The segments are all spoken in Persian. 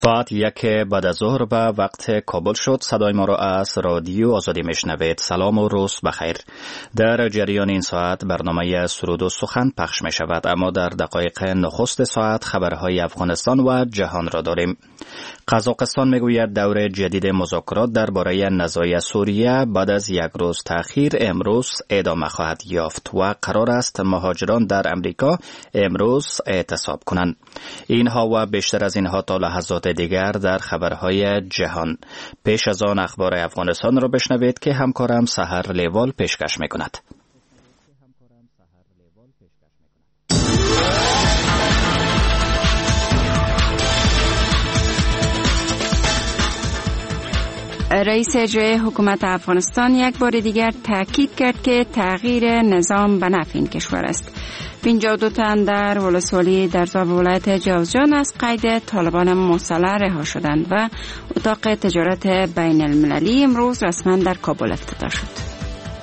ساعت 1 بعد از ظهر به وقت کابل شد. صدای ما را از رادیو آزادی میشنوید. سلام و روز بخیر. در جریان این ساعت برنامه سرود و سخن پخش می شود، اما در دقایق نخست ساعت خبرهای افغانستان و جهان را داریم. قزاقستان میگوید دور جدید مذاکرات درباره نزاع سوریه بعد از یک روز تأخیر امروز ادامه خواهد یافت و قرار است مهاجران در امریکا امروز اعتصاب کنند. اینها و بیشتر از اینها تا لحظات دیگر در خبرهای جهان. پیش از آن اخبار افغانستان را بشنوید که همکارم سحر لیوال پیشکش میکند. رئیس اجرایی حکومت افغانستان یک بار دیگر تاکید کرد که تغییر نظام به نفع این کشور است. 52 تن در ولسوالی درزا ولایت جوزجان از قید طالبان مسلح رها شدند و اتاق تجارت بین المللی امروز رسما در کابل افتتاح شد.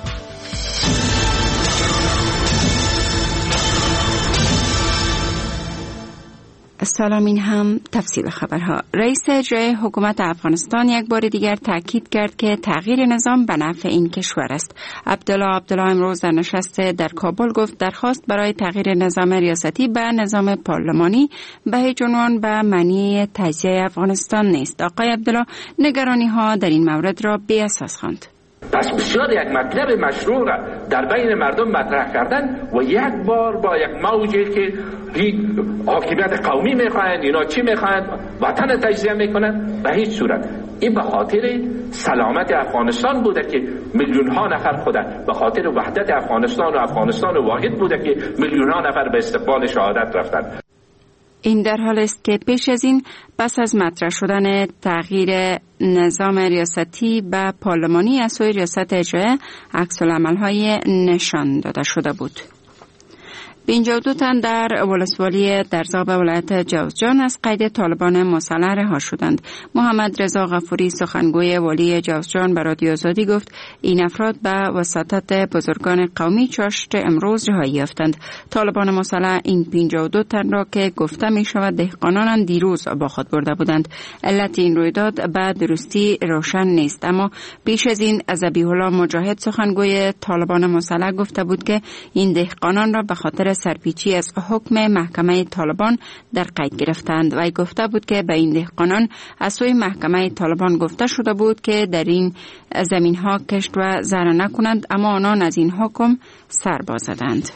سلام، این هم تفصیل خبرها. رئیس اجرایی حکومت افغانستان یک بار دیگر تاکید کرد که تغییر نظام به نفع این کشور است. عبدالله امروز در نشست در کابل گفت درخواست برای تغییر نظام ریاستی به نظام پارلمانی به هیچ عنوان به معنی تجزیه افغانستان نیست. آقای عبدالله نگرانی ها در این مورد را بی اساس خواند. پس بسیار یک مطلب مشروع را در بین مردم مطرح کردن و یک بار با یک موجی که حاکمیت قومی میخواهند، اینا چی میخواهند، وطن تجزیه میکنند، به هیچ صورت. این به خاطر سلامت افغانستان بوده که میلیون ها نفر خودن، به خاطر وحدت افغانستان و افغانستان واحد بوده که میلیون ها نفر به استقبال شهادت رفتند. این در حال است که پیش از این پس از مطرح شدن تغییر نظام ریاستی به پارلمانی از سوی ریاست اجرایی عکس‌العمل‌های نشان داده شده بود. 52 تن در ولسوالی درزا ولایت جوزجان از قید طالبان مسلح رها شدند. محمد رضا غفوری سخنگوی والی جوزجان به رادیو آزادی گفت این افراد به وساطت بزرگان قومی چاشت امروز رهایی یافتند. طالبان مسلح این 52 تن را که گفته می شود دهقانان دیروز با خود برده بودند. علت این رویداد به درستی روشن نیست، اما پیش از این ذبیح الله مجاهد سخنگوی طالبان مسلح گفته بود که این دهقانان را به خاطر سرپیچی از حکم محکمه طالبان در قید گرفتند و گفته بود که به این دهقانان از سوی محکمه طالبان گفته شده بود که در این زمین ها کشت و زرع نکنند، اما آنان از این حکم سر باز زدند.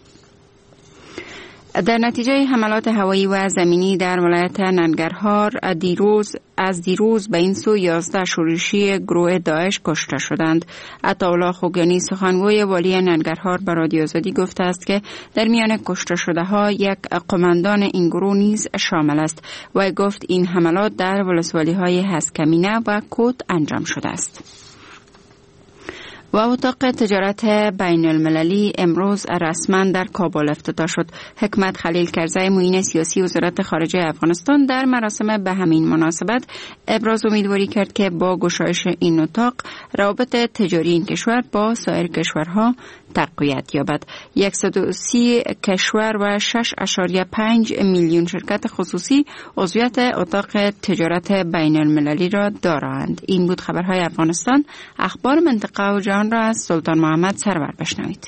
در نتیجه حملات هوایی و زمینی در ولایت ننگرهار از دیروز به این سو 11 شورشی گروه داعش کشته شدند. عطاالله خوگیانی سخنگوی والی ننگرهار به رادیو آزادی گفته است که در میان کشته شده ها یک قماندان این گروه نیز شامل است و گفت این حملات در ولسوالی های هسکمینه و کوت انجام شده است. و اتاق تجارت بین المللی امروز رسما در کابل افتتاح شد. حکمت خلیل کرزی معین سیاسی وزارت خارجه افغانستان در مراسم به همین مناسبت ابراز امیدواری کرد که با گشایش این اتاق روابط تجاری این کشور با سایر کشورها تقویت یابد. 130 کشور و 6.5 میلیون شرکت خصوصی عضویت اتاق تجارت بین المللی را دارند. این بود خبرهای افغانستان. اخبار منطقه و جهان را از سلطان محمد سرور بشنوید.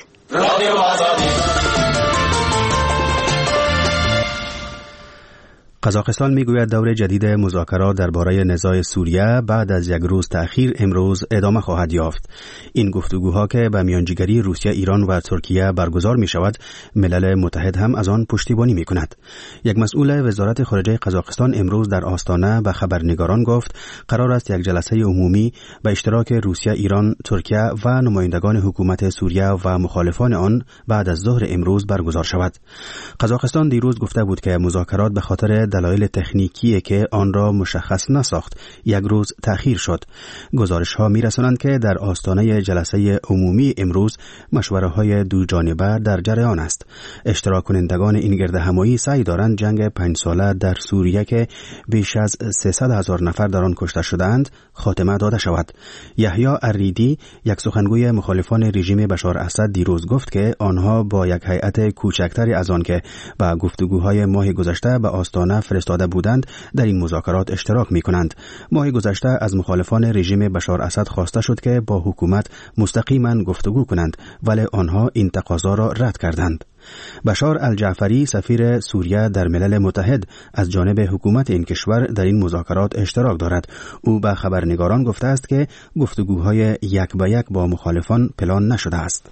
قزاقستان میگوید دور جدید مذاکرات درباره نزاع سوریه بعد از یک روز تأخیر امروز ادامه خواهد یافت. این گفتگوها که به میانجیگری روسیه، ایران و ترکیه برگزار می شود، ملل متحد هم از آن پشتیبانی می کند. یک مسئول وزارت خارجه قزاقستان امروز در آستانه به خبرنگاران گفت قرار است یک جلسه عمومی به اشتراک روسیه، ایران، ترکیه و نمایندگان حکومت سوریه و مخالفان آن بعد از ظهر امروز برگزار شود. قزاقستان دیروز گفته بود که مذاکرات به خاطر دلایل تکنیکی که آن را مشخص نساخت یک روز تأخیر شد. گزارش‌ها می‌رسانند که در آستانه جلسه عمومی امروز مشوره‌های دو جانبه در جریان است. اشتراک کنندگان این گردهمایی سعی دارند جنگ 5 ساله در سوریه که بیش از 300,000 نفر در آن کشته شدند خاتمه داده شود. یحیی اریدی، یک سخنگوی مخالفان رژیم بشار اسد، دیروز گفت که آنها با یک هیئت کوچکتری از آن که با گفتگوهای ماه گذشته به آستانه سرشانه فرستاده بودند در این مذاکرات اشتراک می کنند. ماه گذشته از مخالفان رژیم بشار اسد خواسته شد که با حکومت مستقیما گفتگو کنند، ولی آنها این تقاضا را رد کردند. بشار الجعفری سفیر سوریه در ملل متحد از جانب حکومت این کشور در این مذاکرات اشتراک دارد. او به خبرنگاران گفته است که گفتگوهای یک به یک با مخالفان پلان نشده است.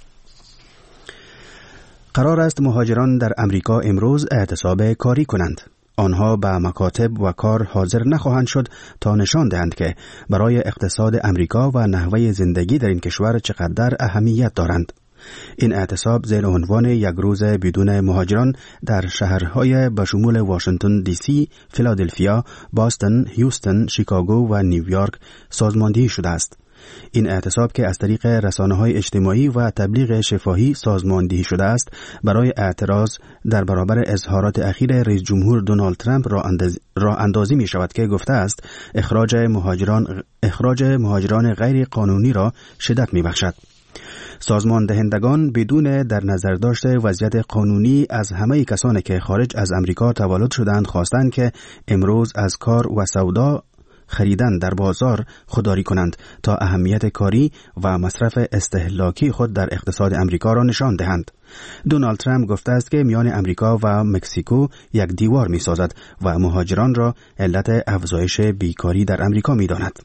قرار است مهاجران در امریکا امروز اعتصاب کاری کنند. آنها به مکاتب و کار حاضر نخواهند شد تا نشان دهند که برای اقتصاد امریکا و نحوه زندگی در این کشور چقدر اهمیت دارند. این اعتصاب زیر عنوان یک روز بدون مهاجران در شهرهای به شمول واشنگتن دی سی، فیلادلفیا، باستون، هیوستن، شیکاگو و نیویورک سازماندهی شده است. این اعتصاب که از طریق رسانه‌های اجتماعی و تبلیغ شفاهی سازماندهی شده است، برای اعتراض در برابر اظهارات اخیر رئیس جمهور دونالد ترامپ را اندازی می شود که گفته است اخراج مهاجران غیر قانونی را شدت می بخشد. سازمان دهندگان بدون در نظر داشته وضعیت قانونی از همه کسانی که خارج از امریکا تولد شدند خواستند که امروز از کار و سودا خریدن در بازار خودداری کنند تا اهمیت کاری و مصرف استهلاکی خود در اقتصاد امریکا را نشان دهند. دونالد ترامپ گفته است که میان امریکا و مکزیکو یک دیوار می سازد و مهاجران را علت افزایش بیکاری در امریکا می داند.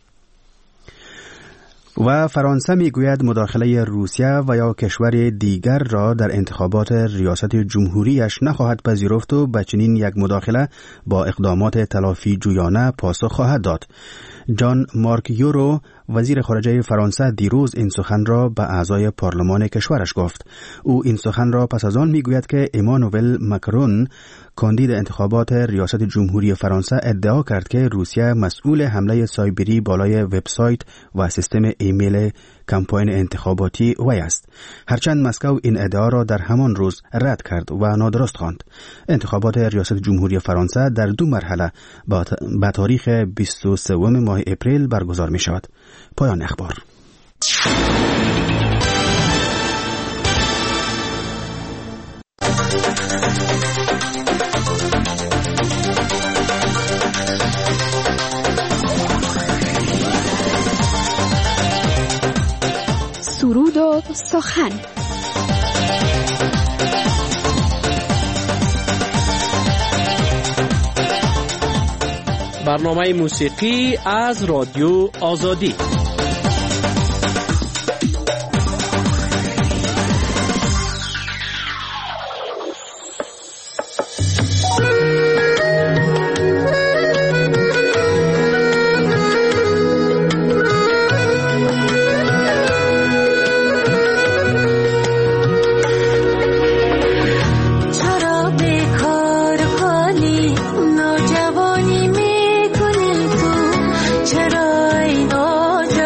و فرانسه میگوید مداخله روسیه و یا کشور دیگر را در انتخابات ریاست جمهوریش نخواهد پذیرفت و به چنین یک مداخله با اقدامات تلافی جویانه پاسخ خواهد داد. جان مارک یورو وزیر خارجه فرانسه دیروز این سخن را به اعضای پارلمان کشورش گفت. او این سخن را پس از آن میگوید که امانوئل ماکرون کاندید انتخابات ریاست جمهوری فرانسه ادعا کرد که روسیه مسئول حمله سایبری بالای وبسایت و سیستم ایمیل کمپاین انتخاباتی وی است. هرچند مسکو این ادعا را در همان روز رد کرد و نادرست خواند. انتخابات ریاست جمهوری فرانسه در 2 مرحله به تاریخ 23 ماه اپریل برگزار می شود. پایان اخبار. سرود و سخن. برنامه موسیقی از رادیو آزادی. چرا اینا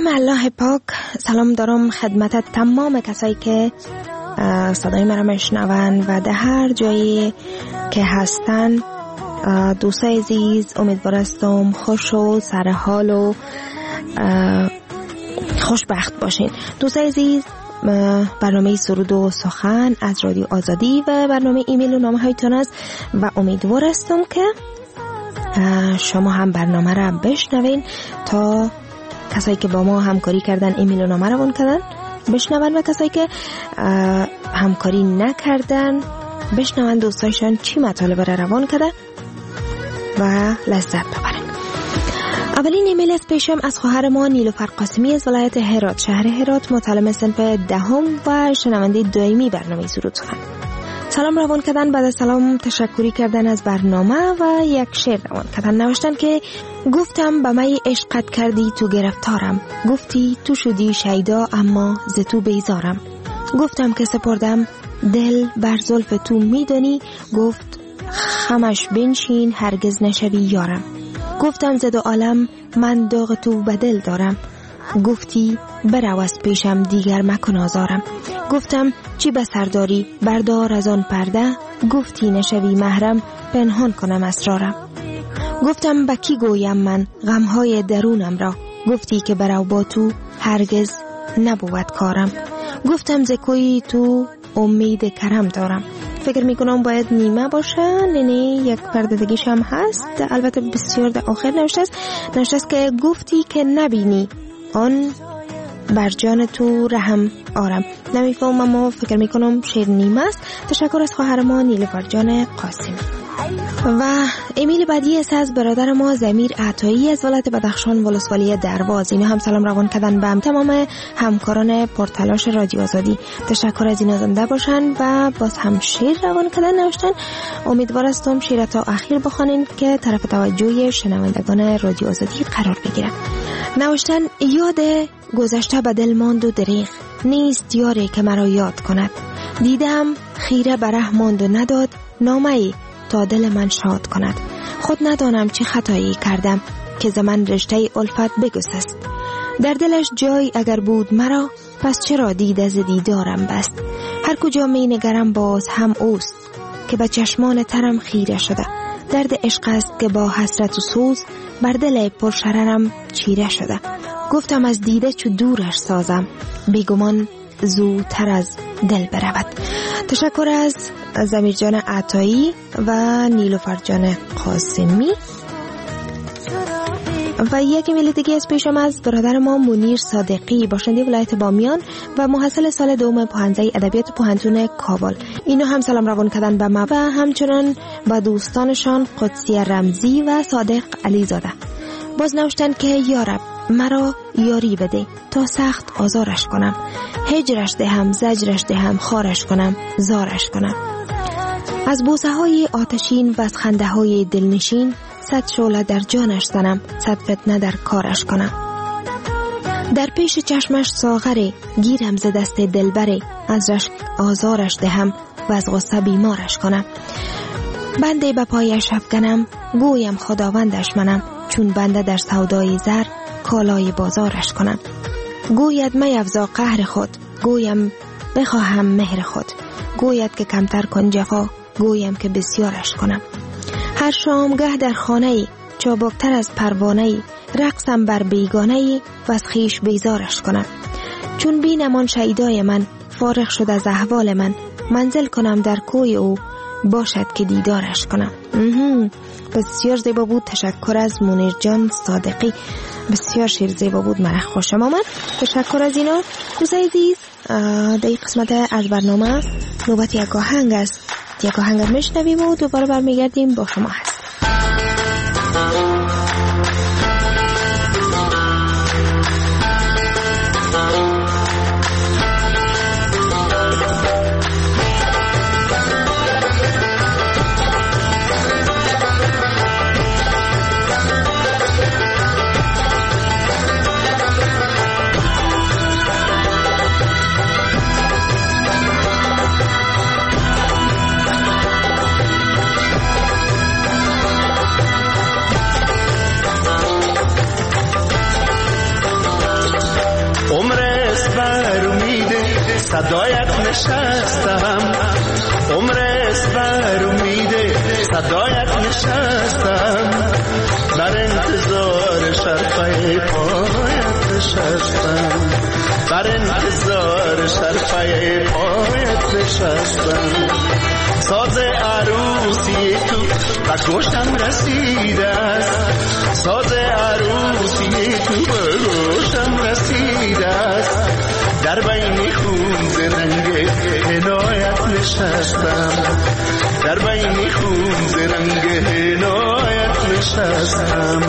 الله پاک، سلام دارم خدمت تمام کسایی که صدای مرا میشنون و در هر جایی که هستن. دوستای عزیز، امیدوارم خوش و سرحال و خوشبخت باشین. دوستای عزیز، برنامه سرود و سخن از رادیو آزادی و برنامه ایمیل و نامه هایتون است و امیدوارم که شما هم برنامه را بشنوین تا کسایی که با ما همکاری کردن ایمیل و نامه روان کردن بشنون و کسایی که همکاری نکردن بشنون دوستایشان چی مطالب را روان کردن و لذت ببرن. اولین ایمیل از پیشم از خواهر ما نیلوفر قاسمی از ولایت هرات، شهر هرات، متعلم صنف دهم و شنونده دائمی برنامه سرود سخن. سلام روان کردن، بعد از سلام تشکری کردن از برنامه و یک شعر روان کردن. نوشتن که گفتم به من عشقت کردی تو گرفتارم، گفتی تو شدی شیدا اما ز تو بیزارم. گفتم که سپردم دل بر زلف تو میدانی، گفت خمش بنشین هرگز نشوی یارم. گفتم ز دو عالم من داغ تو به دل دارم، گفتی برو از پیشم دیگر مکن آزارم. گفتم چی به سرداری بردار از آن پرده، گفتی نشوی محرم پنهان کنم اسرارم. گفتم به کی گویم من غمهای درونم را، گفتی که برو با تو هرگز نبود کارم. گفتم ز کوی تو امید کرم دارم. فکر میکنم باید نیمه باشه، یعنی یک پرده‌دگیش هم هست، البته بسیار در آخر نوشته است که گفتی که نبینی آن بر جان تو رحم آرم. نمیفهمم اما فکر میکنم شعر نیمه است. تشکر از خواهر ما نیلوفر جان قاسمی. و ایمیل بعدی از برادر ما ضمیر عطایی از ولایت بدخشان ولسوالی درواز. اینا هم سلام روان کردن به تمام همکاران پرتلاش رادیو آزادی. تشکر از اینا زنده باشن و باز هم شعر روان کردن. نوشتن امیدوارم شعر تا اخیر بخوانین که طرف توجه شنوندگان رادیو آزادی قرار بگیره. نوشتن یاد گذشته به دل ماند و دریغ، نیست یاری که مرا یاد کند. دیدم خیره بره ماند و نداد نامه‌ای تا دل من شاد کند. خود ندانم چه خطایی کردم که ز من رشته الفت بگسست. در دلش جای اگر بود مرا، پس چرا دید از دیدارم بست. هر کجا می نگرم باز هم اوست که به چشمان ترم خیره شده. درد عشق است که با حسرت و سوز بر دل پرشررم چیره شده. گفتم از دیده چو دورش سازم، بیگمان زودتر از دل برود. تشکر از ضمیر جان عطایی و نیلوفر جان قاسمی. و یک ایمیل دیگه از پیشم از برادر ما منیر صادقی، باشنده ولایت بامیان و محصل سال دوم پوهنځی ادبیات پوهنتون کابل. اینو هم سلام روان کردن به ما و همچنان با دوستانشان قدسی رمزی و صادق علیزاده. باز نوشتن که یا رب مرا یاری بده تا سخت آزارش کنم، هجرش دهم زجرش دهم خارش کنم زارش کنم. از بوسه های آتشین و از خنده های دلنشین، صد شعله در جانش زنم، صد فتنه در کارش کنم. در پیش چشمش ساغره گیرم ز دست دلبره، از رشک آزارش دهم و از غصه بیمارش کنم. بنده به پایش افکنم، گویم خداوندش منم، چون بنده در سودای زر کالای بازارش کنم. گوید میفزا قهر خود، گویم بخواهم مهر خود. گوید که کمتر کن جفا، گویم که بسیارش کنم. هر شامگه در خانه‌ای چابکتر از پروانه‌ای، رقصم بر بیگانه‌ای و از خویش بیزارش کنم. چون بینم آن شیدای من فارغ شد از احوال من، منزل کنم در کوی او باشد که دیدارش کنم. بسیار زیبا بود. تشکر از منیر جان صادقی، بسیار شعر زیبا بود، من خوشم آمد. تشکر از اینا. دوستای عزیز، در این قسمت از برنامه نوبت یک آهنگ است. یک آهنگ میشنویم و دوباره برمیگردیم با شما هست. صدایت نشستم، عمر است بر امید صدایت نشستم، بر انتظار شرفه پایت نشستم، بر انتظار شرفه پایت نشستم. ساز عروسی تو به گوشم رسیده است، ساز عروسی تو به گوشم رسیده است، در بین خون ز رنگ عنایت نشستم، در بین خون ز رنگ عنایت نشستم.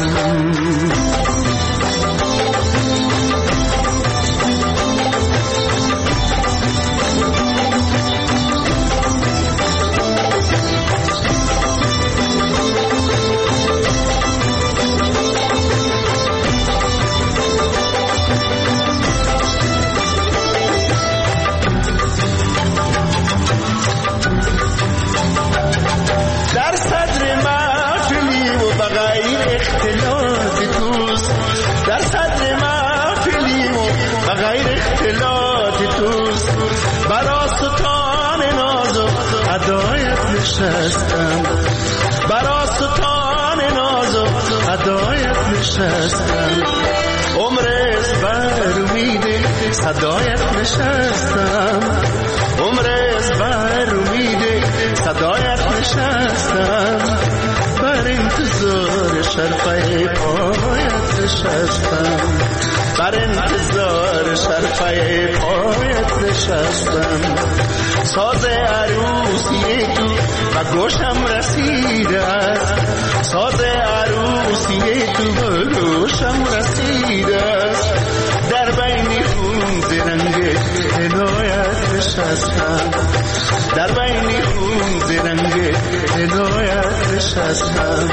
برا ستان ناز و هدایت نشستم، عمر است بر امید صدایت نشستم، عمر است بر امید صدایت نشستم، بر انتظار شرفه پایت نشستم، بر انتظار شرفه پایت نشستم. ساز عروسی تو به گوشم رسیده است، ساز عروسی تو به گوشم رسیده است، در بین خون ز رنگ عنایت نشستم، در بین خون ز رنگ عنایت نشستم.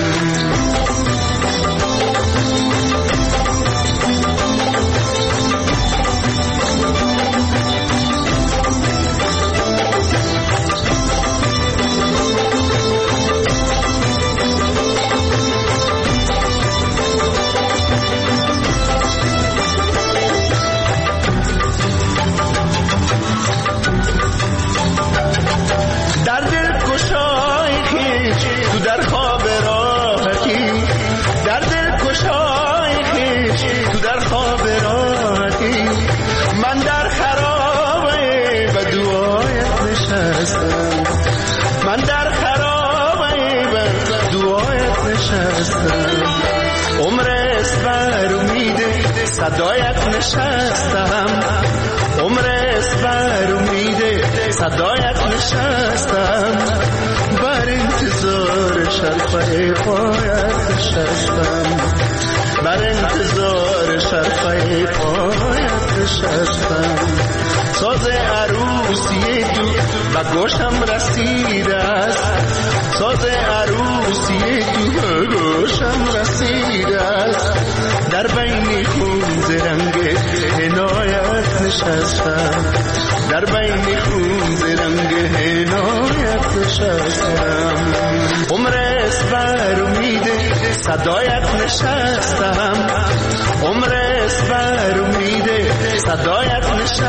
عمر است بر امید صدایت نشستم، عمر است بر امید صدایت نشستم، بر انتظار شرفه پایت نشستم، بر انتظار شرفه پایت نشستم. ساز عروسی تو به گوشم رسیده است، ساز عروسی تو به گوشم رسیده است، در بین خون ز رنگ عنایت نشستم، در بین خون ز رنگ عنایت نشستم. عمر است بر امید صدایت نشستم، عمر است بر امید صدایت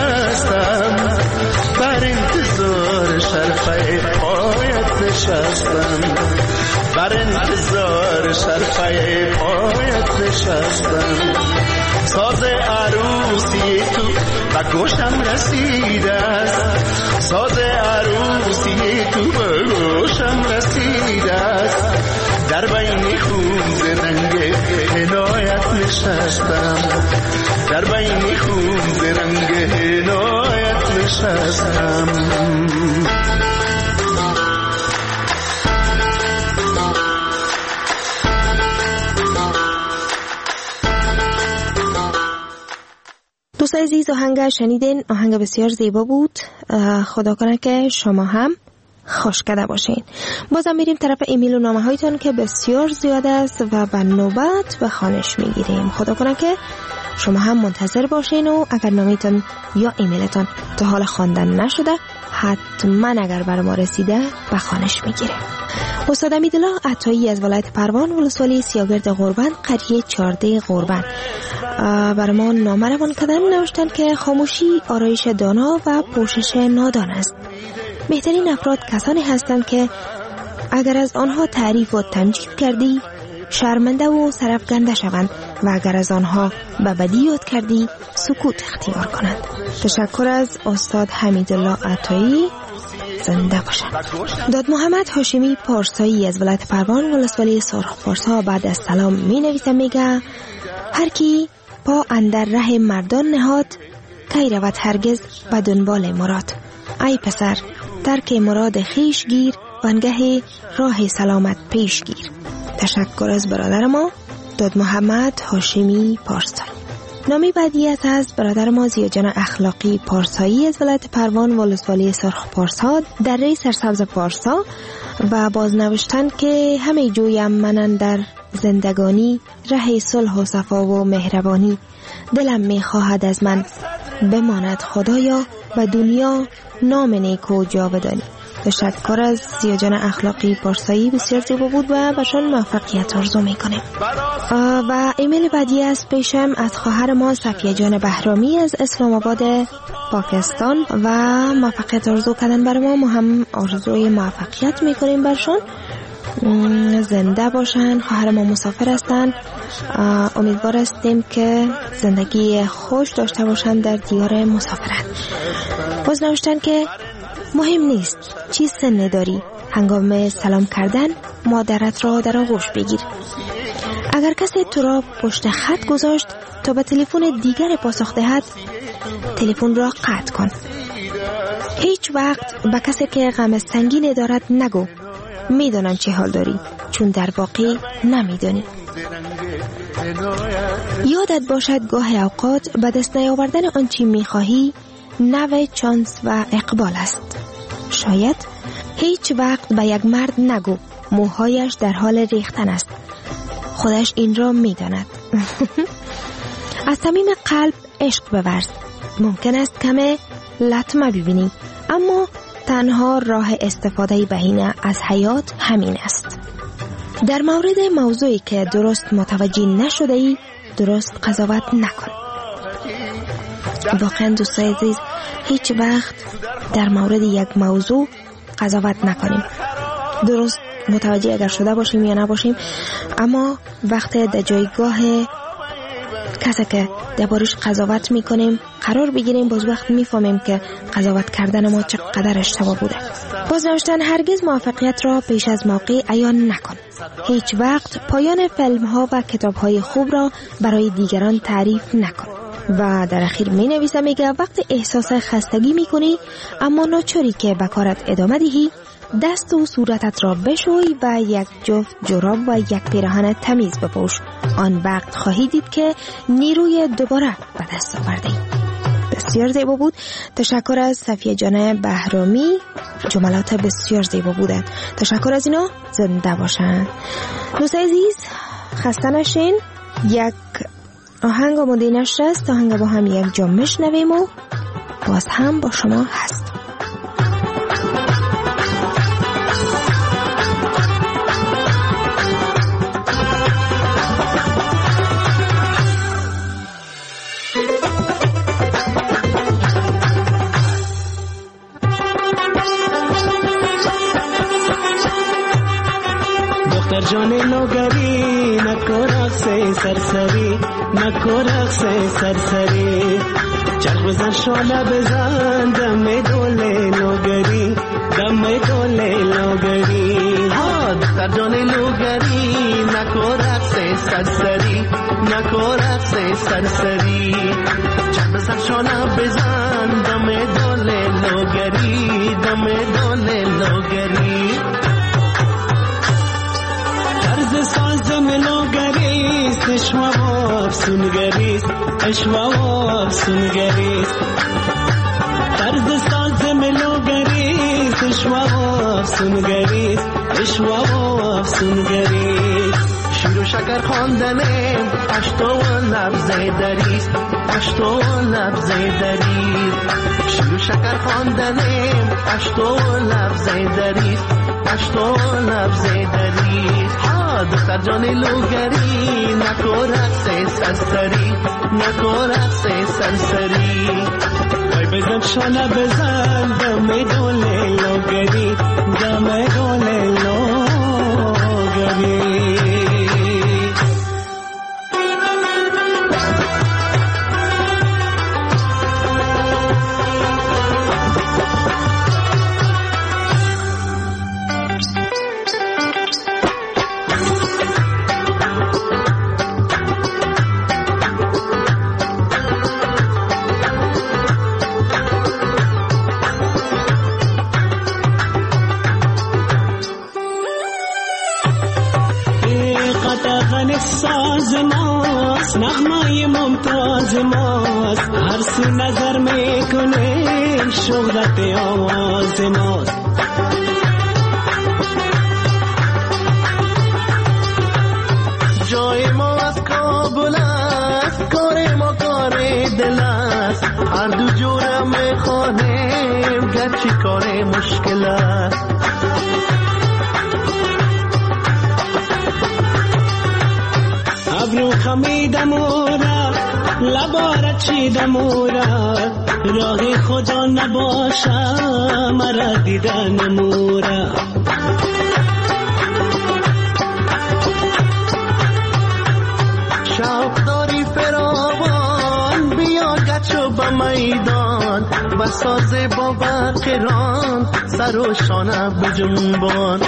نشستم، بر انتظار شرفه پایت نشستم، بر انتظار شرفه پایت نشستم. ساز عروسی تو به گوشم رسیده است، ساز عروسی تو به گوشم رسیده است، در بین خون ز رنگ عنایت نشستم، در بین خون ز رنگ عنایت نشستم. دوست عزیز، آهنگ شنیدین، آهنگ بسیار زیبا بود. خدا کنه که شما هم خوش کرده باشین. بازم میریم طرف ایمیل و نامه هایتون که بسیار زیاد است و به نوبت به خوانش میگیریم. خدا کنه که شما هم منتظر باشین و اگر نامتون یا ایمیلتون تا حال خواندن نشده حتما اگر بر ما رسیده به خوانش میگیره. استاد امیدالله عطایی از ولایت پروان ولسوالی سیاگرد غربند قریه 14 غربند بر ما نامه روان کردن. نوشتن که خاموشی آرایش دانا و پوشش نادان است. بهترین افراد کسانی هستند که اگر از آنها تعریف و تمجید کردی شرمنده و سرفکنده شوند و اگر از آنها به بدی یاد کردی سکوت اختیار کنند. تشکر از استاد امیدالله عطایی، زنده باشند. داد محمد هاشمی پارسایی از ولایت پروان ولسوالی سرخ پارسا بعد از سلام می نویسه، میگه هر کی پا اندر ره مردان نهاد کی رود هرگز به دنبال مراد. ای پسر ترک مراد خیش گیر وانگه راه سلامت پیش گیر. تشکر از برادر ما داد محمد هاشمی پارسایی. نامی بعدی از برادر ما زیاجان اخلاقی پارسایی از ولایت پروان ولسوالی سرخ پارسا دره سرسبز پارسا و بازنوشتن که همه جویم منن در زندگانی ره صلح و صفا و مهربانی. دلم می خواهد از من بماند خدایا و دنیا نام نیکو جاودانی. تشکر از زیاجان اخلاقی پارسایی، بسیار زیبا بود و بهشان موفقیت آرزو میکنیم. و ایمیل بعدی از پیشم از خواهر ما صفیه جان بهرامی از اسلام آباد پاکستان و موفقیت آرزو کردن برای ما هم آرزوی موفقیت میکنیم برشان. زنده باشن. خواهر ما مسافر هستند. امیدوار هستیم که زندگی خوش داشته باشند در دیار مسافرت. باز نوشتن که مهم نیست چی سن داری، هنگام سلام کردن مادرت را در آغوش بگیر. اگر کسی تو را پشت خط گذاشت تا به تلفن دیگر پاسخ دهد تلفن را قطع کن. هیچ وقت به کسی که غم سنگین دارد نگو میدانم چه حال داری، چون در واقع نمیدانی. یادت باشد گاه اوقات به دست نیاوردن آنچه میخواهی نوع چانس و اقبال است. شاید هیچ وقت به یک مرد نگو موهایش در حال ریختن است، خودش این را میداند. از صمیم قلب عشق بورز. ممکن است کم لطمه ببینی، اما تنها راه استفاده بهینه از حیات همین است. در مورد موضوعی که درست متوجه نشده ای درست قضاوت نکن. واقعا دوستای عزیز هیچ وقت در مورد یک موضوع قضاوت نکنیم. درست متوجه اگر شده باشیم یا نباشیم، اما وقت در جایگاه کسی که دربارش قضاوت میکنیم قرار بگیریم، باز وقت میفهمیم که قضاوت کردن ما چقدر اشتباه بوده. باز نوشتن هرگز موفقیت را پیش از موقع عیان نکن. هیچ وقت پایان فیلم ها و کتاب های خوب را برای دیگران تعریف نکن. و در اخیر می نویسم، میگه وقتی احساس خستگی میکنی اما ناچاری که به کارت ادامه دهی، دست و صورتت را بشوی و یک جفت جراب و یک پیراهن تمیز بپوش. آن وقت خواهی دید که نیروی دوباره به دست آوردی. بسیار زیبا بود. تشکر از صفیه جان بهرامی، جملات بسیار زیبا بودند. تشکر از اینا، زنده باشن. دوستای عزیز خسته نشین. یک آهنگ آماده نشست، تا آهنگ با هم یک جام میشنویم و باز هم با شما هست. دختر جان نوگری نکو رقص سرسری، نکو رقص سرسری، چرخ بزن شعله بزن دم دوله نوگری، دم دوله نوگری. ها دختر جان نوگری نکو رقص سرسری، نکو رقص سرسری، چرخ بزن شعله بزن دم دوله نوگری، دم دوله نوگری. ساز ملوگریست اشوا و افسونگریست، اشوا و افسونگریست. طرز ساز ملوگریست اشوا و افسونگریست، اشوا و افسونگریست. شیر و شکر شکر خواندنه پشت و لبز دریست پشت و لبز دریست شیر و شکر خواندنه پشت و لبز دریست پشت و لبز دریست دختر جان لوگری نکو رقص سرسری نکو رقص سرسری وای بزن شانه بزن دم دل لوگری دم دل لوگری ساز ماست نغمه ممتاز ماست هر سو نظر میکنه شهرت آواز ماست جای ما از کابل است کار ما کار دل است هر دو جوره میخوانیم گرچه کار مشکل است ابرو خمیدم را لبارت چیدم را راه خدا نباشم مرا دیدن مورا شوق داری فراوان بیا گچو به میدان و ساز با بقران سر و شانه بجنبان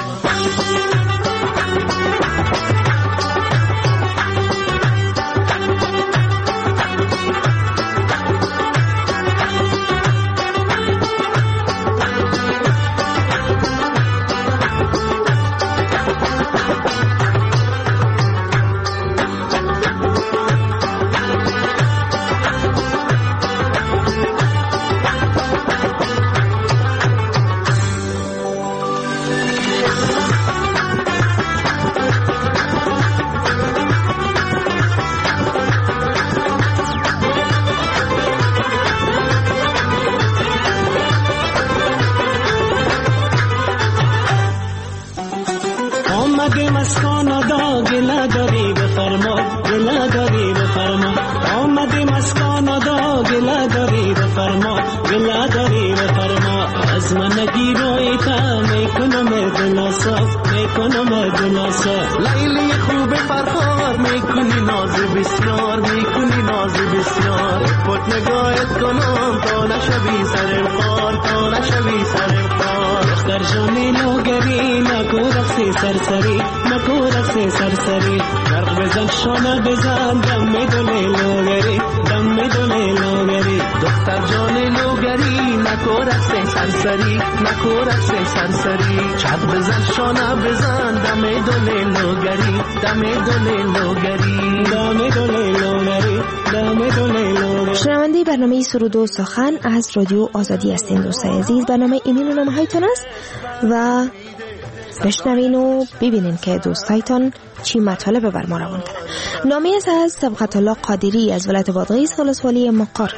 لیلی خوب فرخار میکنی ناز بسیار میکنی ناز بسیار پت نگاهت کنم تا نشوی سر خار تا نشوی سر خار دختر جان لوگری نکو رقص سرسری نکو رقص سرسری برق بزن شانه بزن دم دل لوگری دم دل لوگری دختر جان لوگری نکو رقص سرسری نکو رقص سرسری چت بزن شانه بزن دم دل لوگری دم دل لوگری دم دل لوگری دم دل لوگری. شنونده برنامه سرود و سخن از رادیو آزادی هستین دوستای عزیز. برنامه ایمیل و نامه هایتان است و بشنوین و ببینین که دوستایتان چی مطالب بر ما روان کنن. نامه از صبغت الله قادری از ولایت بادغیس ولسوالی مقر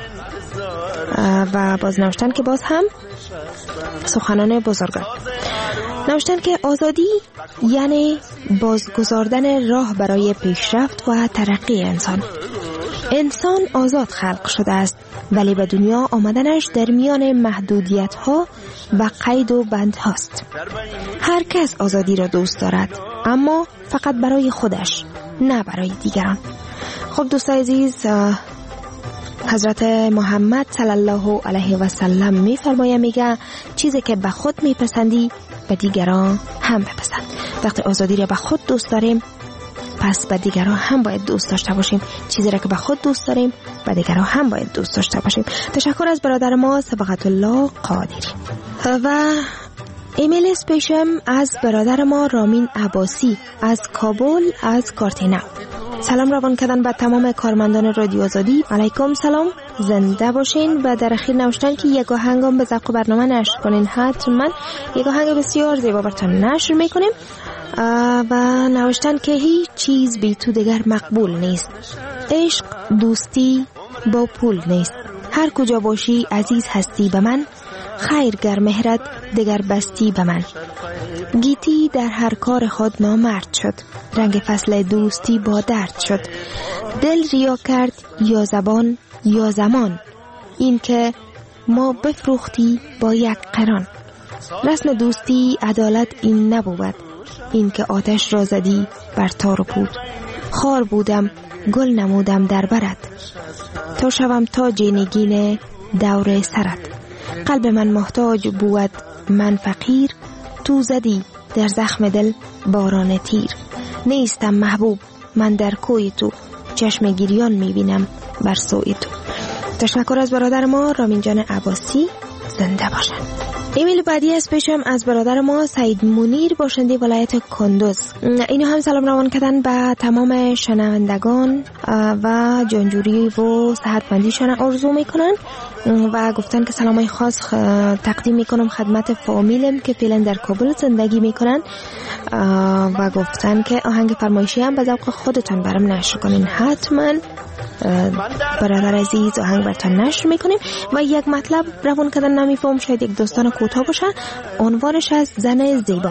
و باز نوشتن که باز هم سخنان بزرگان نوشتن که آزادی یعنی بازگذاردن راه برای پیشرفت و ترقی انسان. انسان آزاد خلق شده است ولی به دنیا آمدنش در میان محدودیت ها و قید و بند هاست. هر کس آزادی را دوست دارد اما فقط برای خودش نه برای دیگران. خب دوستای عزیز، حضرت محمد صلی الله علیه و سلم میفرماید میگه چیزی که به خود میپسندی به دیگران هم بپسند. وقتی آزادی را به خود دوست داریم پس به دیگران هم باید دوست داشته باشیم. چیزی را که به خود دوست داریم به دیگران هم باید دوست داشته باشیم. تشکر از برادر ما صبغت الله قادری. و ایمیل اسپیشم از برادر ما رامین عباسی از کابل از کارتینو. سلام روان کردن به تمام کارمندان رادیو آزادی. علیکم سلام، زنده باشین. و در اخیر نوشتن که یک آهنگم به ذوق برنامه نشر کنین. حتما یک آهنگ بسیار زیبا براتون نشر میکنیم و نوشتن که هیچ چیز بی تو دیگر مقبول نیست. عشق دوستی با پول نیست. هر کجا باشی عزیز هستی به من، خیر گر مهرت دیگر بستی به من. گیتی در هر کار خود نامرد شد، رنگ فصل دوستی با درد شد. دل ریا کرد یا زبان یا زمان، این که ما بفروختی با یک قران. رسم دوستی عدالت این نبود، این که آتش را زدی بر تار و پود. خار بودم گل نمودم در برد، تا شوم تاج نگین دور سرت. قلب من محتاج بود من فقیر، تو زدی در زخم دل باران تیر. نیستم محبوب من در کوی تو، چشم گریان میبینم بر سوی تو. تشکر از برادر ما رامین جان عباسی، زنده باشن. ایمیل بعدی از پیشم از برادر ما سعید منیر، باشنده ولایت کندوز. اینو هم سلام روان کردن به تمام شنوندگان و جانجوری و صحتمندیشان آرزو میکنن و گفتن که سلامای خاص تقدیم میکنم خدمت فامیلم که فعلا در کابل زندگی میکنن و گفتن که آهنگ فرمایشی هم به ذوق خودتان برام نشر کنین. حتما برادر عزیز آهنگ براتون نشر میکنیم. و یک مطلب روان کردن نمیفهم، شاید یک دوستان کوتاه باشه. عنوانش از زن زیبا.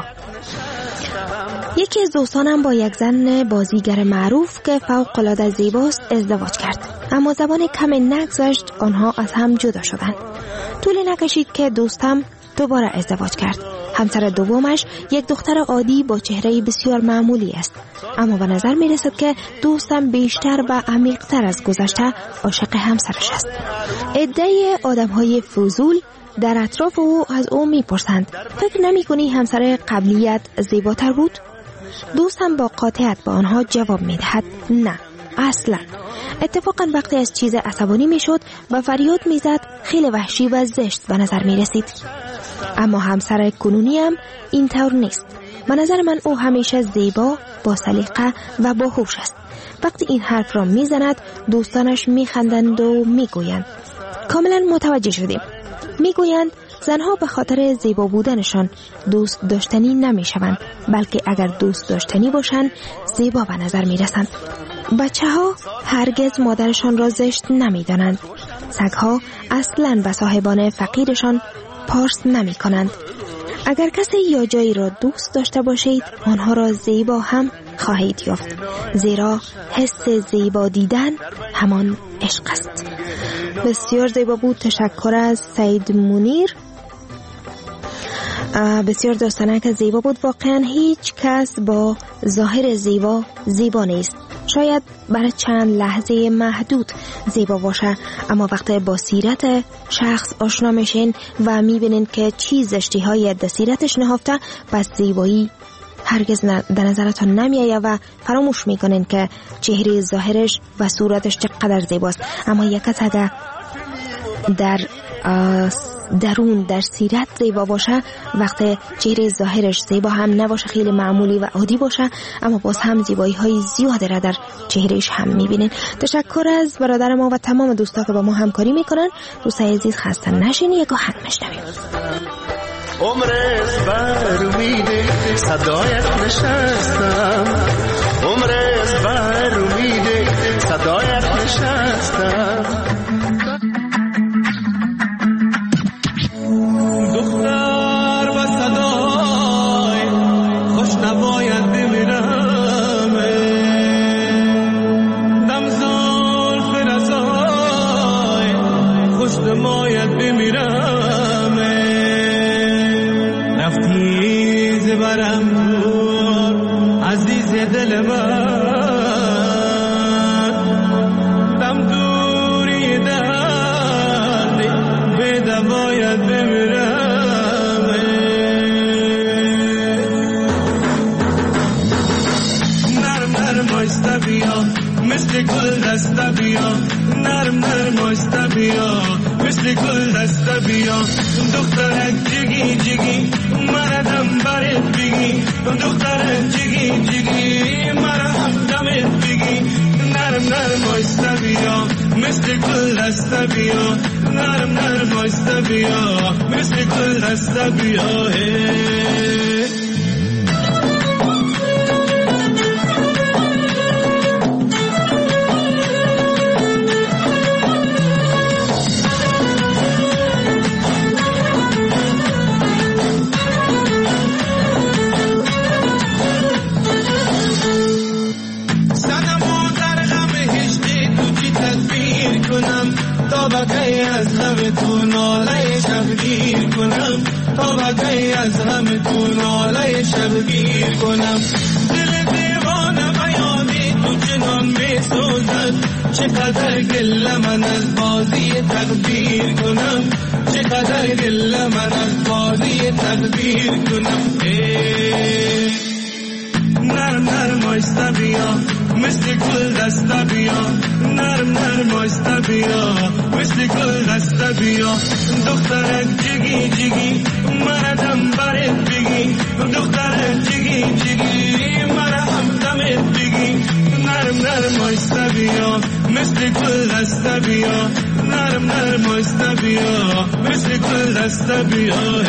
یکی از دوستانم با یک زن بازیگر معروف که فوق العاده زیباست ازدواج کرد، اما زمان کم نگذشت آنها از هم جدا شدند. طول نکشید که دوستم دوباره ازدواج کرد. همسر دومش یک دختر عادی با چهره بسیار معمولی است، اما به نظر می رسد که دوستم بیشتر و عمیق‌تر از گذشته عاشق همسرش است. عده آدم‌های فضول در اطراف او از او می پرسند فکر نمی کنی همسر قبلیت زیباتر بود؟ دوستم با قاطعیت به آنها جواب می دهد نه اصلا. اتفاقا وقتی از چیز عصبانی می شد و فریاد می زد خیلی وحشی و زشت به نظر می رسید. اما همسر کنونیم این طور نیست. به نظر من او همیشه زیبا، با سلیقه و باهوش است. وقتی این حرف را می زند دوستانش می خندند و می گویند کاملا متوجه شدیم. می گویند زنها به خاطر زیبا بودنشان دوست داشتنی نمی شوند، بلکه اگر دوست داشتنی باشند زیبا به نظر می رسند. بچه ها هرگز مادرشان را زشت نمی دانند. سگ ها اصلا به صاحبان فقیرشان پارس نمی کنند. اگر کسی یا جایی را دوست داشته باشید آنها را زیبا هم خواهید یافت، زیرا حس زیبا دیدن همان عشق است. بسیار زیبا بود. تشکر از سعید منیر. بسیار دوستانه که زیبا بود. واقعا هیچ کس با ظاهر زیبا نیست. شاید برای چند لحظه محدود زیبا باشه، اما وقتی با سیرت شخص آشنا میشین و میبینین که چی زشتی‌های در سیرتش نهفته، پس زیبایی هرگز در نظرتان نمیایه و فراموش میکنین که چهره ظاهرش و صورتش چقدر زیباست. اما یک کس اگر در درون در سیرت زیبا باشه، وقتی چهره ظاهرش زیبا هم نباشه، خیلی معمولی و عادی باشه، اما باز هم زیبایی های زیاده را در چهرهش هم میبینین. تشکر از برادر ما و تمام دوستا که با ما همکاری میکنن. دوستای عزیز خسته نشین، یک آهنگ میشنویم. عمرت بر امیده صدایت نشستم، عمرت بر امیده صدایت نشستم. دختر و صدای خوش نباید بمیرم، دم زلف رسای خوش نباید بمیرم. رفتی زبرم دور عزیز دل من، دم دوری درد به دواید بمیرم. بیا مثل گل دسته بیا، نرم نرم آسته بیا مثل گل دسته بیا. دخترک جگی جگی مردم برت بگی، دخترک جگی جگی مردم دمت بگی. نرم نرم آسته بیا مثل گل دسته بیا، نرم نرم آسته بیا مثل گل دسته بیا. چقدر گله من از بازی تقدیر کنم، چقدر گله من از بازی تقدیر کنم. نرم نرم آیسته بیا مثل گل دسته بیا، نرم نرم آیسته بیا مثل گل دسته بیا. دخترک جگی جگی مردم برت بگی، دخترک جگی جگی مرهم دمت بگی. نرم نرم آیسته بیا مثل گل دسته بیا، نرم نرم آیسته بیا مثل گل دسته بیا.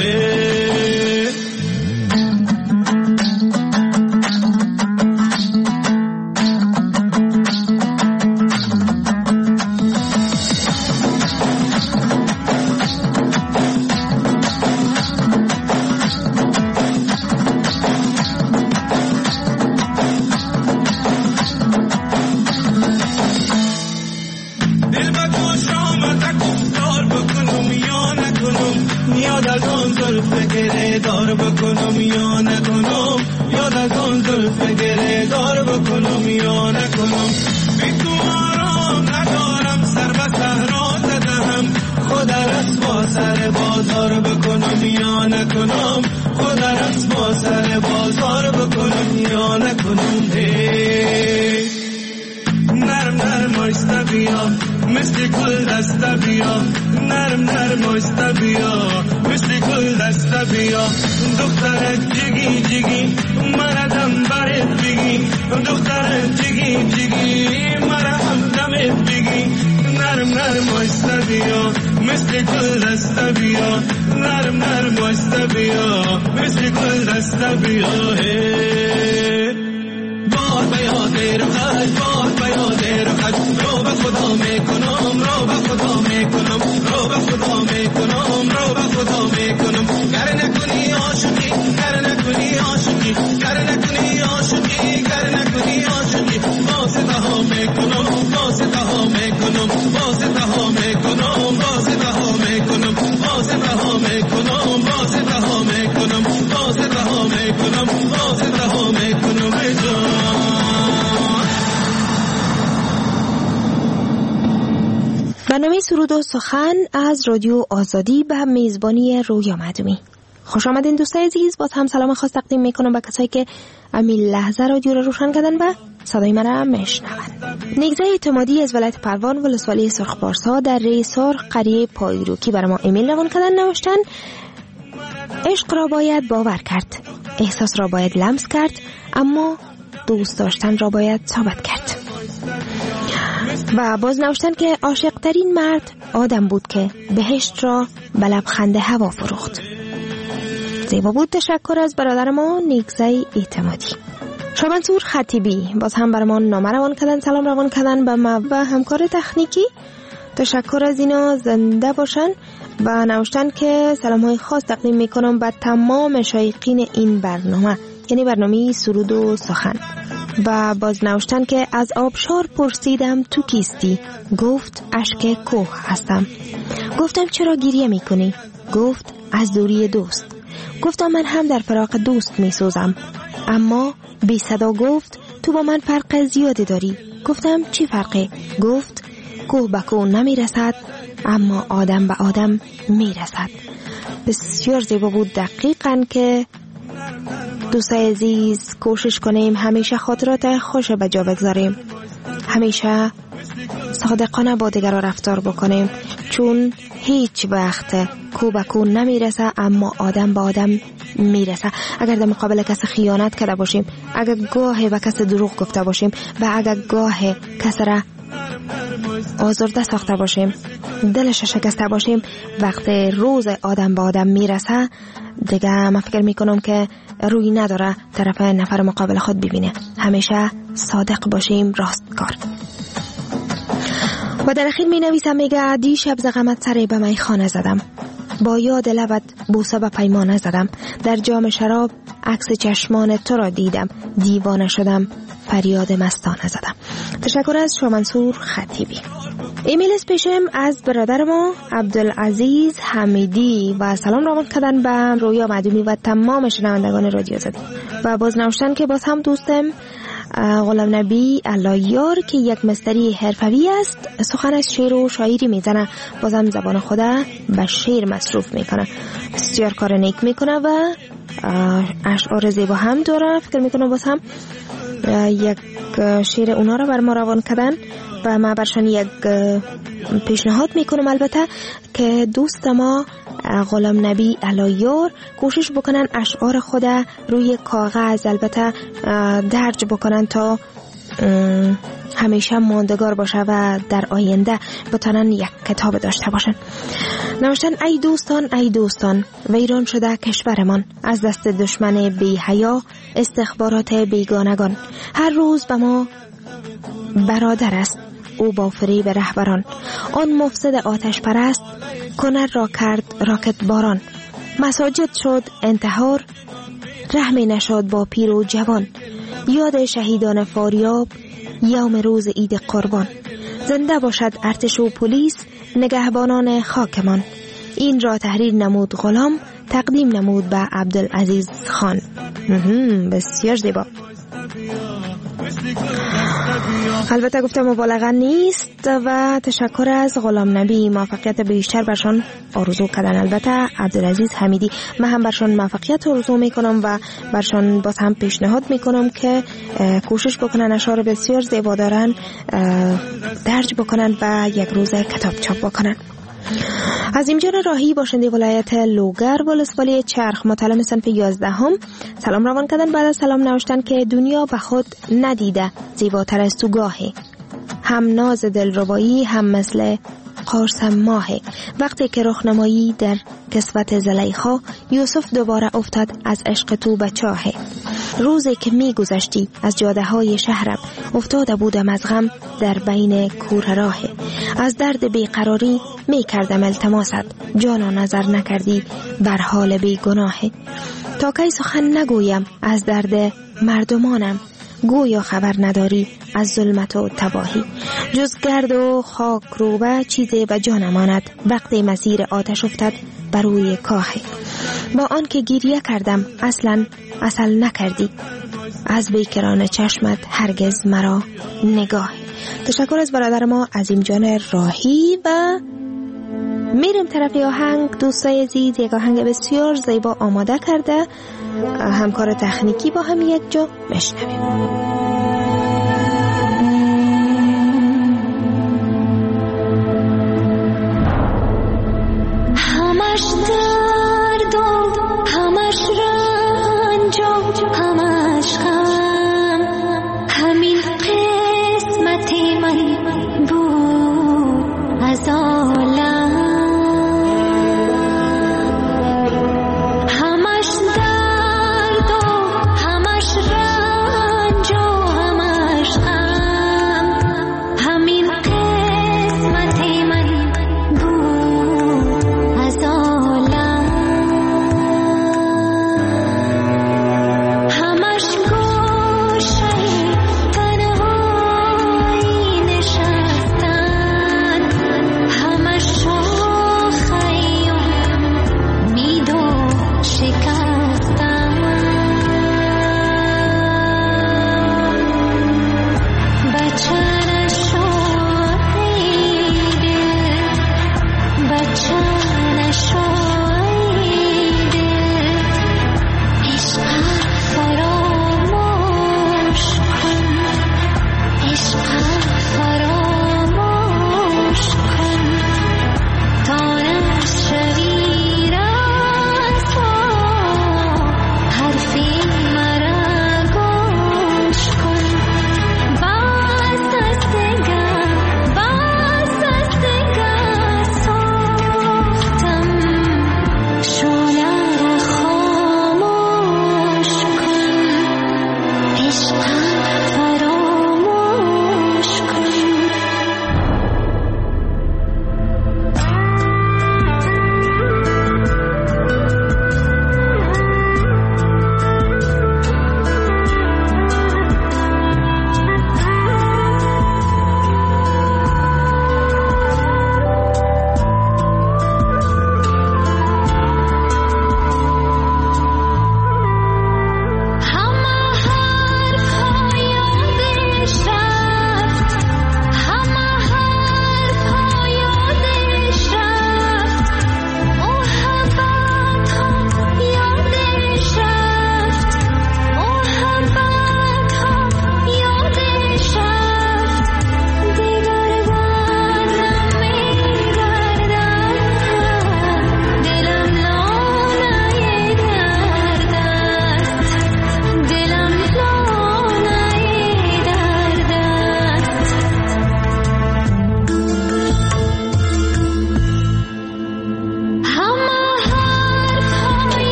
مثل گل دسته بیا، نرم نرم آیسته بیا مثل گل دسته بیا. دخترک جگی جگی مردم برت بگی، دخترک جگی جگی مرهم دمت بگی. نرم نرم آیسته بیا مثل گل دسته بیا، نرم نرم آیسته بیا مثل گل دسته بیا. بار به یاد رخت، بار به یاد رخت، رو به خدا میکنم، رو به خدا میکنم، رو به خدا میکنم، رو به خدا میکنم. گر نکنی عاشقی، گر نکنی عاشقی، گر نکنی عاشقی، گر نکنی عاشقی. واسطه ها میکنم، واسطه ها میکنم، واسطه ها میکنم، واسطه ها میکنم، واسطه ها میکنم، واسطه ها میکنم، واسطه ها میکنم، واسطه ها میکنم. برنامه سرود و سخن از رادیو آزادی به میزبانی رویا معدومی. خوش آمدین دوستای عزیز. باز هم سلام خاص تقدیم میکنم به کسایی که همین لحظه رادیو رو روشن کردن و صدای من را میشنون. نگزه اعتمادی از ولایت پروان ولسوالی سرخپارسا در ری سرخ قریه پایروکی برای ما ایمیل روان کردن. نوشتن عشق را باید باور کرد، احساس را باید لمس کرد، اما دوست داشتن را باید ثابت کرد. و باز نوشتن که عاشق ترین مرد آدم بود که بهشت را به لبخند هوا فروخت. زیبا بود. تشکر از برادر ما نیکزه اعتمادی. شامنصور خطیبی باز هم برای ما نامه روان کردن، سلام روان کردن به ما و همکار تکنیکی. تشکر از اینا، زنده باشن. و نوشتن که سلام های خاص تقدیم میکنم به تمام شایقین این برنامه، یعنی برنامه سرود و سخن. و باز نوشتن که از آبشار پرسیدم تو کیستی، گفت اشک کوه هستم. گفتم چرا گریه میکنی؟ گفت از دوری دوست. گفتم من هم در فراق دوست میسوزم. اما بی صدا گفت تو با من فرق زیادی داری. گفتم چی فرقه؟ گفت کوه به کوه نمیرسد، اما آدم به آدم میرسد. بسیار زیبا بود. دقیقاً که دوستای عزیز کوشش کنیم همیشه خاطرات خوش به جا بگذاریم، همیشه صادقانه با دیگران رفتار بکنیم، چون هیچ وقت کو به کو نمیرسه، اما آدم به آدم میرسه. اگر در مقابل کسی خیانت کرده باشیم، اگر گاه به کسی دروغ گفته باشیم و اگر گاه کسی را آزرده ساخته باشیم، دلش شکسته باشیم، وقت روز آدم به آدم میرسه دیگه من فکر میکنم که روی نداره طرف نفر مقابل خود ببینه. همیشه صادق باشیم، راستکار. و در اخیر می نویسم، میگه دیشب ز غمت سری به میخانه زدم، با یاد لبت بوسه به پیمانه زدم، در جام شراب عکس چشمان تو را دیدم، دیوانه شدم فریاد مستانه زدم. تشکر از شامنصور خطیبی. ایمیل پیشم از برادر ما عبدالعزیز حمیدی و سلام روان کردن به رویا معدومی و تمام شنوندگان رادیو آزادی. و باز نوشتن که باز هم دوستم غلام نبی علایار که یک مستری حرفوی است سخن از شعر و شاعری میزنه، بازم زبان خود به شعر مصروف میکنه، بسیار کار نیک میکنه و اشعار زیبا هم داره. فکر میکنم باز هم یک شعر اونا رو بر ما روان کردن و ما برشان یک پیشنهاد میکنم البته که دوست ما غلام نبی علایار کوشش بکنن اشعار خود روی کاغذ البته درج بکنن تا همیشه ماندگار باشه و در آینده بتونن یک کتاب داشته باشن. نوشتن ای دوستان ویران شده کشورمان از دست دشمن بی حیا استخبارات بیگانگان. هر روز به ما برادر است او با فریب رهبران. آن مفسد آتش پرست کنر را کرد راکت باران. مساجد شد انتحار رحمی نشد با پیر و جوان. یاد شهیدان فاریاب یوم روز عید قربان. زنده باشد ارتش و پلیس نگهبانان خاکمان. این را تحریر نمود غلام تقدیم نمود به عبدالعزیز خان. بسیار زیبا. البته گفتم مبالغه نیست و تشکر از غلام نبی، موفقیت بیشتر برشان آرزو کردن. البته عبدالعزیز حمیدی من هم برشان موفقیت آرزو میکنم و برشان باز هم پیشنهاد میکنم که کوشش بکنن اشعار بسیار زیبا دارن درج بکنن و یک روز کتاب چاپ بکنن. از اینجا راهی باشنده ولایت لوگر ولسوالی چرخ مطلع صنف 11 سلام روان کردن. بعد از سلام نوشتن که دنیا به خود ندیده زیباتر از تو گاهی، هم ناز دلربایی هم مثل قرص ماهه. وقتی که رخنمایی در کسوت زلیخا یوسف دوباره افتاد از عشق تو به چاهه. روزی که می گذشتی از جاده های شهرم افتاده بودم از غم در بین کوره راهه. از درد بیقراری می کردم التماست جانا نظر نکردی بر حال بی گناهه. تا کی سخن نگویم از درد مردمانم گویا خبر نداری از ظلمت و تباهی. جز گرد و خاک روبه چیزی به جا نماند وقتی مسیر آتش افتد بر روی کاهه. با آن که گریه کردم اصل نکردی از بیکران چشمت هرگز مرا نگاه. تشکر از برادر ما عظیم جان راهی و میریم طرف آهنگ. دوستای عزیز یک آهنگ بسیار زیبا آماده کرده همکار تکنیکی با هم یک جا بشنویم. قسمت من بود از عالم.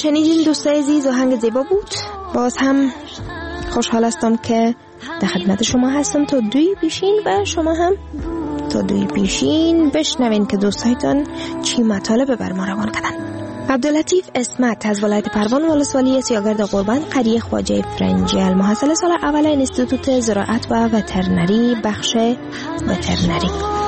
شنیدین دوستای عزیز، آهنگ زیبا بود. باز هم خوشحال هستم که در خدمت شما هستم تا دوی پیشین و شما هم تا دوی پیشین بشنوین که دوستایتان چی مطالب بر ما روان کردن. عبداللطیف اسمت از ولایت پروان ولسوالی سیاگرد قربان، قریه خواجه فرنجل، محصل سال اول انستیتوت زراعت و وترنری، بخش وترنری.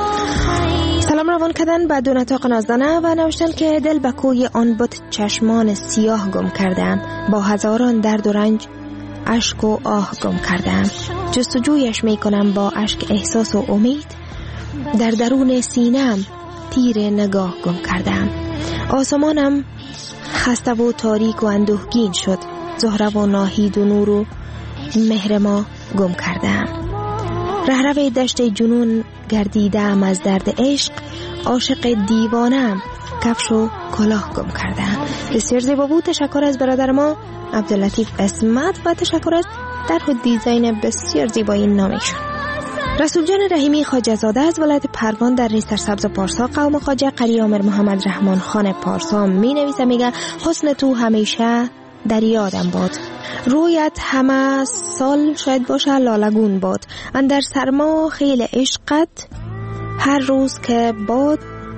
سلام روان کردن به دو نطاق نازدانه و نوشتن که دل به کوی آن بت چشمان سیاه گم کردم، با هزاران درد و رنج اشک و آه گم کردم. جستجویش می کنم با اشک احساس و امید، در درون سینم تیر نگاه گم کردم. آسمانم خسته و تاریک و اندوهگین شد، زهره و ناهید و نور و مهر ما گم کردم. رهرو دشت جنون گردیدم از درد عشق، عاشق دیوانم کفش و کلاه گم کردم. بسیار زیبا بود. تشکر از برادر ما عبداللطیف اسمت و تشکر از طرح و دیزاین بسیار زیبای نامشون. رسول جان رحیمی خواجه زاده از ولایت پروان در ریستر سبز پارسا، قوم خواجه قلی عامر محمد رحمان خان پارسا می نویسه، میگه حسن تو همیشه در یادم باد، رویت همه سال شاید باشه لالگون باد، اندر سرما خیل عشقت هر روز که باد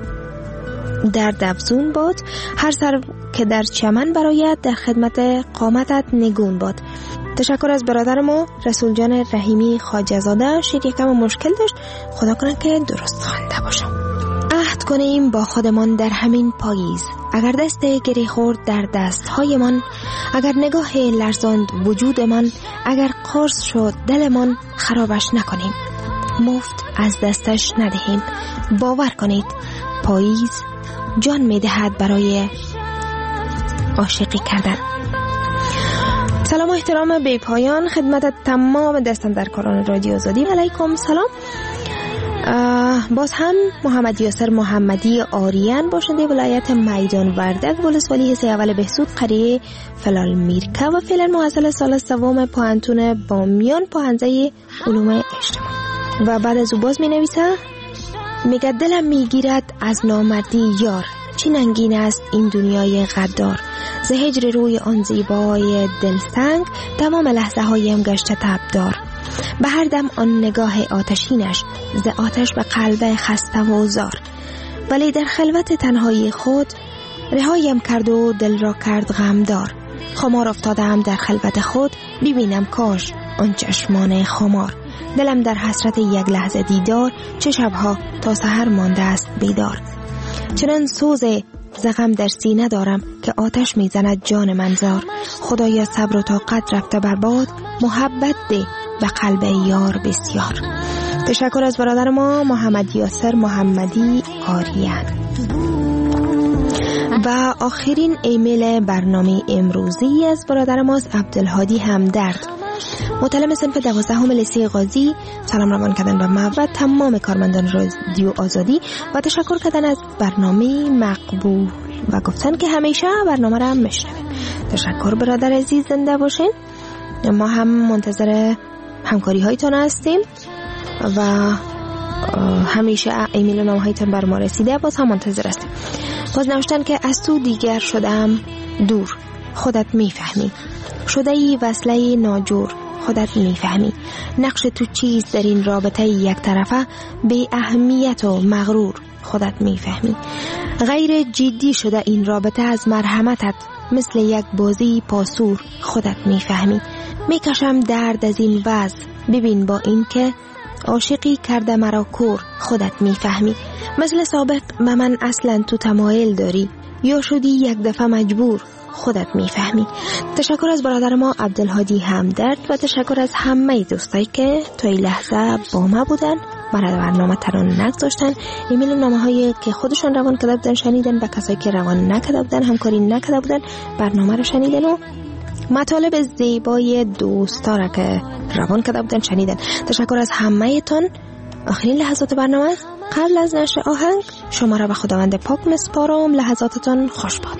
در دفزون باد، هر سر که در چمن برایت در خدمت قامتت نگون باد. تشکر از برادر ما رسول جان رحیمی خواجه زاده. شیر یکم مشکل داشت، خدا کنه که درست خوانده باشم. عهد کنیم با خودمان در همین پاییز، اگر دست گری خورد در دستهایمان، اگر نگاه لرزاند وجودمان، اگر قرص شد دلمان خرابش نکنیم، مفت از دستش ندهیم. باور کنید پاییز جان میدهد برای عاشقی کردن. سلام و احترام بی پایان خدمت تمام دستاندرکاران رادیو آزادی. علیکم سلام. باز هم محمد یاسر محمدی آریان باشنده ولایت میدان وردک ولسوالی حصه اول بهسود، قریه فلال میرکه و فعلا محصل سال سوم پوهنتون بامیان، پوهنده علوم اجتماع. و بعد از او باز می نویسه، میگه دلم میگیرد از نامردی یار، چی ننگین است این دنیای غدار، ز هجر روی آن زیبای دلسنگ، تمام لحظه هایم گشته تبدار، به هر دم آن نگاه آتشینش، ز آتش به قلب خسته و زار، ولی در خلوت تنهایی خود رهایم کرد و دل را کرد غمدار. خمار افتادم در خلوت خود، ببینم کاش آن چشمان خمار، دلم در حسرت یک لحظه دیدار، چه شبها تا سحر مانده است بیدار. چنان سوز زغم در سینه دارم که آتش میزند جان منظار، خدایا صبر و طاقت رفته برباد، محبت ده به قلب یار بسیار. تشکر از برادر ما محمد یاسر محمدی آریان. و آخرین ایمیل برنامه امروزی از برادر ماست عبدالهادی همدرد، متعلم صنف 12 لیسه قاضی. سلام روان کردن و محبت تمام کارمندان رادیو آزادی و تشکر کردن از برنامه مقبول و گفتن که همیشه برنامه را هم میشنویم. تشکر برادر عزیز، زنده باشین. ما هم منتظر همکاری هایتان هستیم و همیشه ایمیل و نامه هایتان بر ما رسیده، باز هم منتظر هستیم. باز نوشتن که از تو دیگر شدم دور، خودت میفهمی، شده ای وصله ناجور، خودت میفهمی، نقش تو چیست در این رابطه یک طرفه، بی اهمیت و مغرور، خودت میفهمی، غیر جدی شده این رابطه از مرحمتت، مثل یک بازی پاسور، خودت میفهمی، میکشم درد از این وضع، ببین با این که عاشقی کرده مرا کور، خودت میفهمی، مثل سابق به من اصلا تو تمایل داری، یا شدی یک دفعه مجبور، خودت میفهمی. تشکر از برادر ما عبدالهادی همدرد و تشکر از همه دوستایی که تا این لحظه با ما بودن، برای برنامه تران نگذاشتن. ایمیل و نامه هایی که خودشان روان کرده بودن شنیدن و کسایی که روان نکرده بودن، همکاری نکرده بودن، برنامه رو شنیدن و مطالب زیبای دوستا را که روان کرده بودن شنیدن. تشکر از همه تان. آخرین لحظات برنامه است. قبل از نشر آهنگ شما را به خداوند پاک میسپارم. لحظاتتان خوش باد.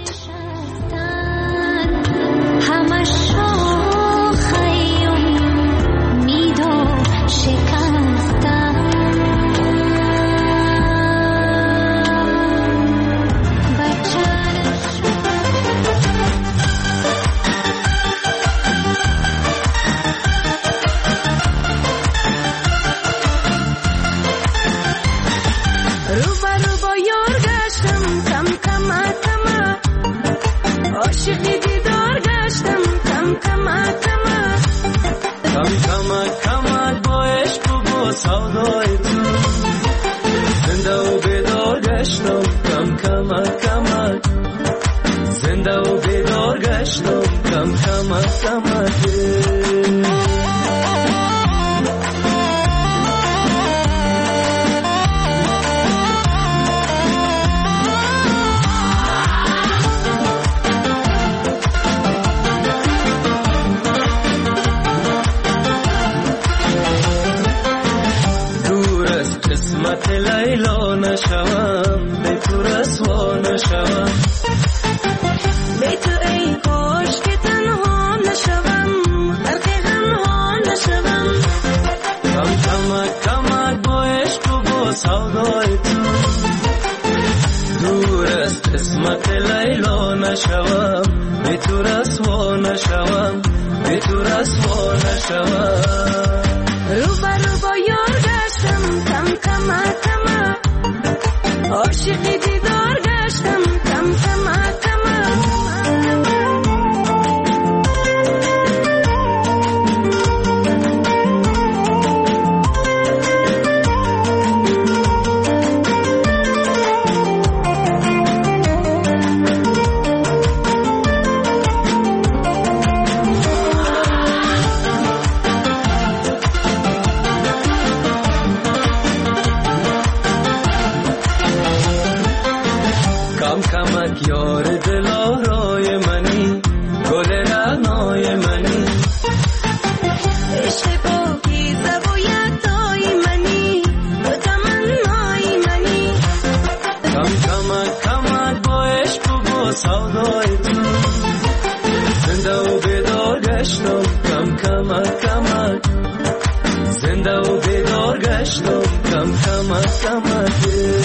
کمک زنده و بیدار گشتم کم کمک قسمت لیلا نشوم به تو رسوا نشوم به تو ای کاش که تنها نشوم غرق غمها نشوم کمک با عشق و با سودای تو دور از قسمت لیلا نشوم به تو رسوا نشوم به تو رسوا نشوم رو با یار گشتم کم عاشقی دیدار گشتم کم کمک یار دلارای منی گل رعنای منی عشق پاکیزه و یکتای منی و تمنای منی کمک با عشق و با سودای تو زنده و بیدار گشتم کمک زنده و بیدار گشتم کمک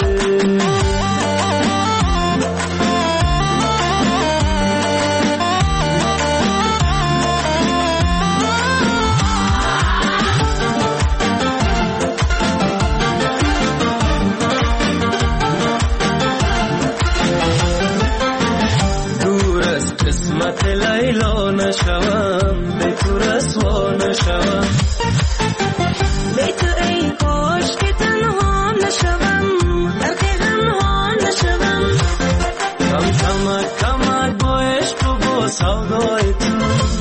قسمت لیلا نشوم به تو رسوا نشوم به تو ای کاش که تنها نشوم غرق غمها نشوم کمک با عشق و با سودای تو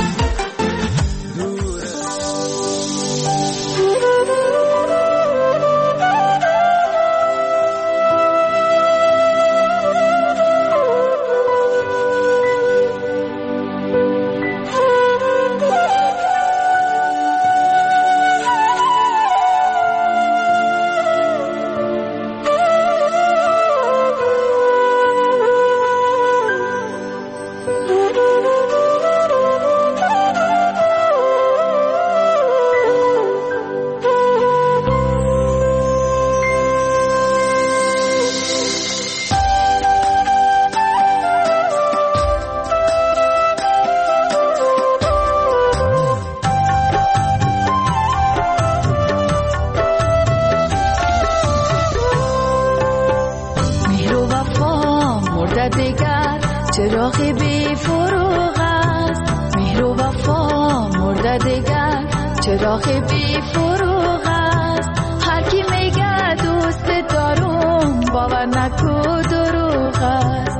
چراغ بی فروغ است مهر و وفا مرده دگر چراغ بی فروغ است هر کی میگه دوست دارم باور نکو دروغ است